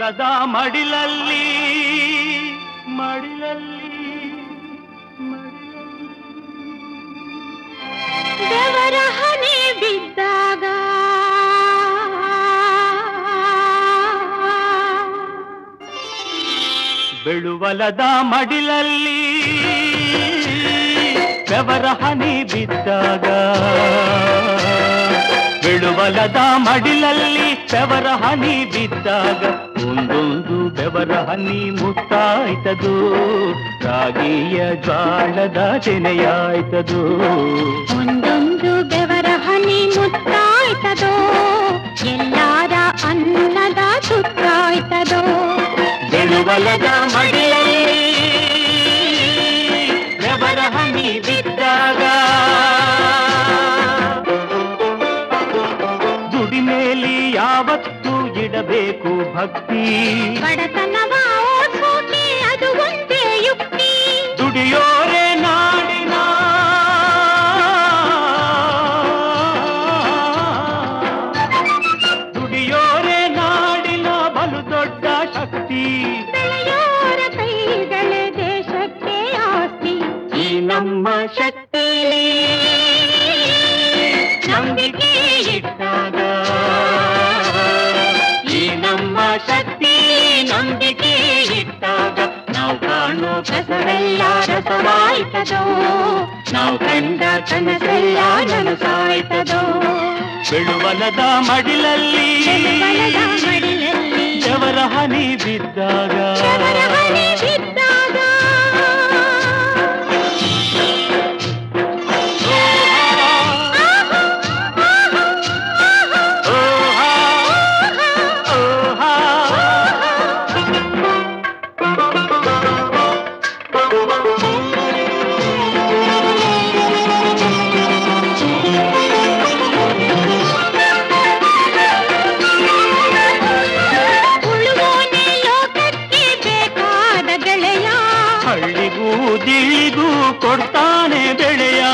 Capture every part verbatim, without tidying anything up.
ಬೆಳುವಲದ ಮಡಿಲಲ್ಲಿ ಮಡಿಲಲ್ಲಿ ದೇವರ ಹನಿ ಬಿದ್ದಾಗ ಬೆಳುವಲದ ಮಡಿಲಲ್ಲಿ ಬೆವರ ಹನಿ ಬಿದ್ದಾಗ ಬೆಳುವಲದ ಮಡಿಲಲ್ಲಿ ಬೆವರ ಹನಿ ಬಿದ್ದಾಗ ಒಂದೊಂದು ಬೆವರ ಹನಿ ಮುತ್ತಾಯ್ತದು ರಾಗಿಯ ಜ್ವಾಳದ ತೆನೆಯಾಯ್ತದು ಒಂದೊಂದು ಬೆವರ ಹನಿ ಮುತ್ತಾಯ್ತದೋ ಎಲ್ಲಾರ ಅನ್ನದ ಸುತ್ತಾಯ್ತದೋ ಬೆಳುವಲದ ಮಡಿಲಲ್ಲಿ ಬೆವರ ಹನಿ ಬಿದ್ದಾಗ ದುಡಿಮೇಲಿ ಯಾವತ್ತೂ ಇಡಬೇಕು ಭಕ್ತಿ ಬಡತನವ ಓಡ್ಸೋಕೆ ಅದು ಒಂದೇ ಯುಕ್ತಿ ದುಡಿಯೋರೆ ನಾಡಿನ ದುಡಿಯೋರೆ ನಾಡಿನ ಬಲು ದೊಡ್ಡ ಶಕ್ತಿ ಬೆಳೆಯೋರ ಕೈಗಳೇ ದೇಶಕ್ಕೆ ಆಸ್ತಿ ಈ ನಮ್ಮ ಶಕ್ತಿ ನಂಬಿಕೆ ಇಟ್ಟಾಗ ಈ ನಮ್ಮ ಶಕ್ತಿ ನಂಬಿಕೆ ಇಟ್ಟಾಗ ನಾವು ಕಾಣೋ ಕಸವೆಲ್ಲ ರಸವಾಯ್ತದೋ ನಾವು ಕಂಡ ಕನಸೆಲ್ಲ ನನಸಾಯ್ತದೋ ಬೆಳುವಲದ ಮಡಿಲಲ್ಲಿ ಬೆಳುವಲದ ಮಡಿಲಲ್ಲಿ ಬೆವರ ಹನಿ ಬಿದ್ದಾಗ ಬೆವರ ಹನಿ ಬಿದ್ದಾಗ ಹಳ್ಳಿಗೂ ದಿಳಿಗೂ ಕೊಡ್ತಾನೆ ಬೆಳೆಯ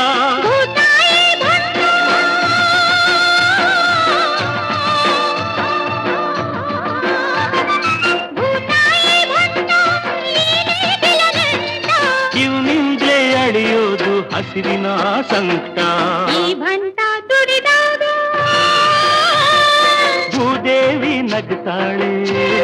ಇವನಿಂದಲೇ ಅಳಿಯೋದು ಹಸಿರಿನ ಸಂಕಟ ಈ ಭಂಟ ದುಡಿದಾಗ ಭೂದೇವಿ ನಗ್ತಾಳೆ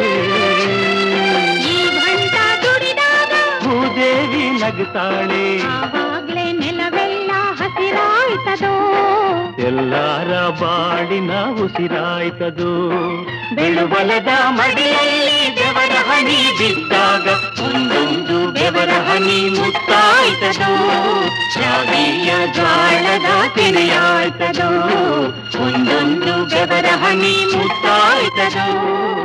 ಭೂದೇವಿ ನಗ್ತಾಳೆ ಆವಾಗ್ಲೇ ನೆಲವೆಲ್ಲ ಹಸಿರಾಯ್ತದೋ ಎಲ್ಲಾರ ಬಾಡಿನ ಉಸಿರಾಯ್ತದು ಬೆಳುವಲದ ಮಡಿಲಲ್ಲಿ ಬೆವರ ಹನಿ ಬಿದ್ದಾಗ ಒಂದೊಂದು ಬೆವರ ಹನಿ ಮುತ್ತಾಯ್ತದು ರಾಗಿಯ ಜ್ವಾಳದ ತೆನೆಯಾಯ್ತದು ಒಂದೊಂದು ಬೆವರ ಹನಿ ಮುತ್ತಾಯ್ತದು